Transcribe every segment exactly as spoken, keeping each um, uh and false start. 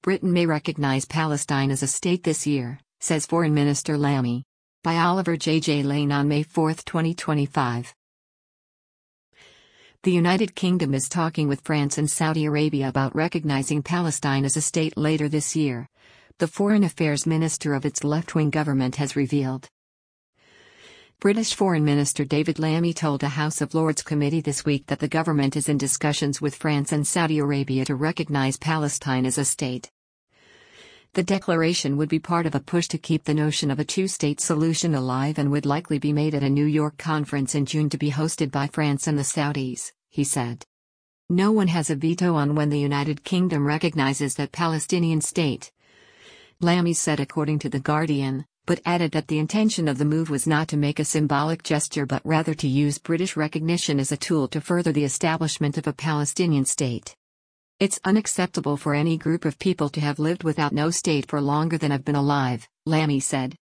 Britain may recognize Palestine as a state this year, says Foreign Minister Lammy. By Oliver J. J. Lane on May fourth, twenty twenty-five. The United Kingdom is talking with France and Saudi Arabia about recognizing Palestine as a state later this year, the Foreign Affairs Minister of its left-wing government has revealed. British Foreign Minister David Lammy told a House of Lords committee this week that the government is in discussions with France and Saudi Arabia to recognize Palestine as a state. The declaration would be part of a push to keep the notion of a two-state solution alive and would likely be made at a New York conference in June to be hosted by France and the Saudis, he said. No one has a veto on when the United Kingdom recognizes that Palestinian state, Lammy said according to The Guardian, but added that the intention of the move was not to make a symbolic gesture but rather to use British recognition as a tool to further the establishment of a Palestinian state. It's unacceptable for any group of people to have lived without no state for longer than I've been alive, Lammy said.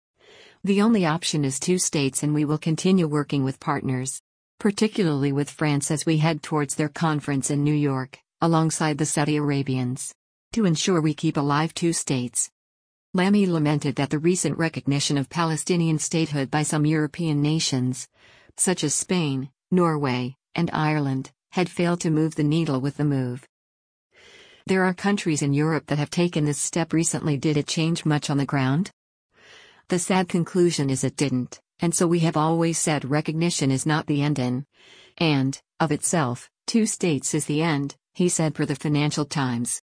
The only option is two states, and we will continue working with partners, particularly with France as we head towards their conference in New York, alongside the Saudi Arabians, to ensure we keep alive two states. Lammy lamented that the recent recognition of Palestinian statehood by some European nations, such as Spain, Norway, and Ireland, had failed to move the needle with the move. There are countries in Europe that have taken this step recently. Did it change much on the ground? The sad conclusion is it didn't, and so we have always said recognition is not the end in, and, of itself, two states is the end, he said per the Financial Times.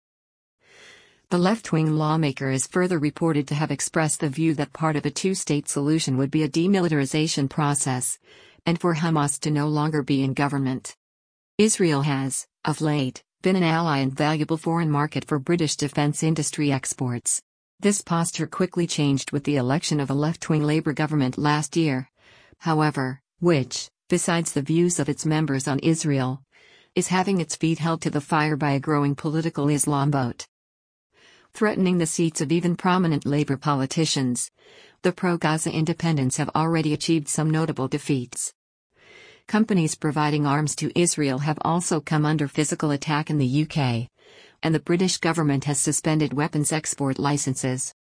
The left-wing lawmaker is further reported to have expressed the view that part of a two-state solution would be a demilitarization process, and for Hamas to no longer be in government. Israel has, of late, been an ally and valuable foreign market for British defence industry exports. This posture quickly changed with the election of a left-wing Labour government last year, however, which, besides the views of its members on Israel, is having its feet held to the fire by a growing political Islam vote, threatening the seats of even prominent Labour politicians. The pro-Gaza independents have already achieved some notable defeats. Companies providing arms to Israel have also come under physical attack in the U K, and the British government has suspended weapons export licenses.